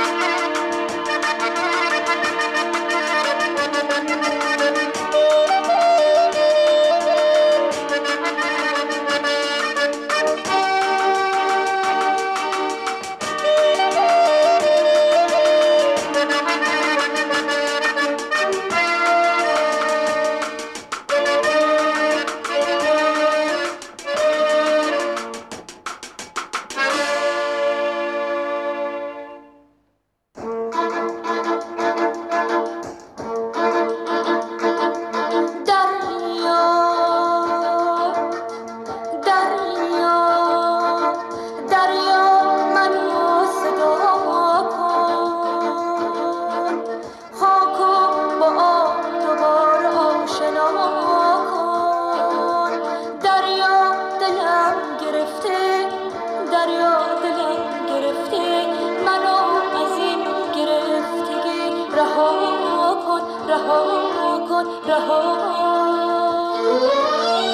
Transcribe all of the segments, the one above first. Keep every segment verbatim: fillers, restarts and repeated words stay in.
رها کن رها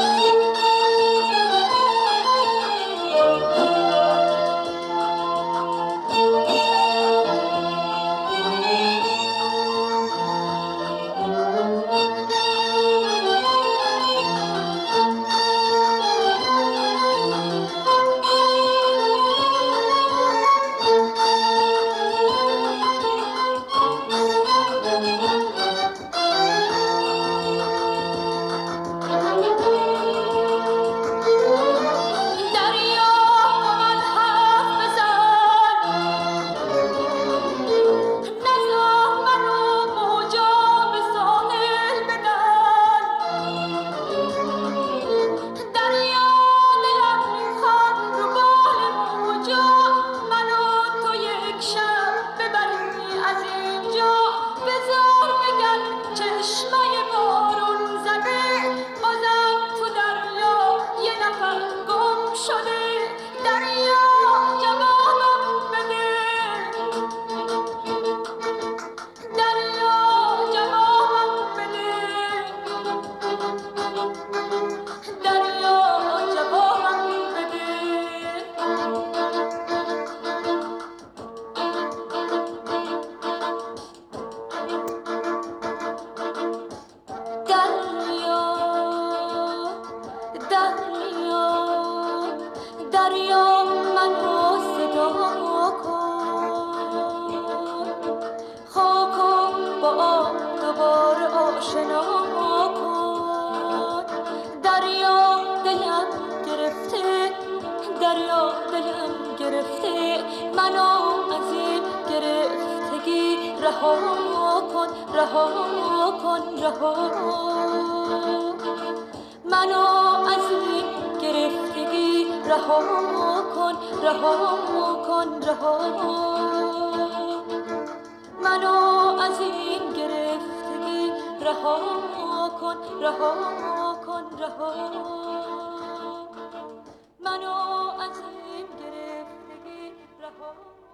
دریا منو صدا کن خاکو با آب دوباره آشنا کن دریا دلم گرفته دریا دلم گرفته منو از این گرفتگی رها کن رها کن رها منو از این گرفتگی رها کن رها کن رها منو از این گرفتگی رها کن رها کن رها منو از این گرفتگی رها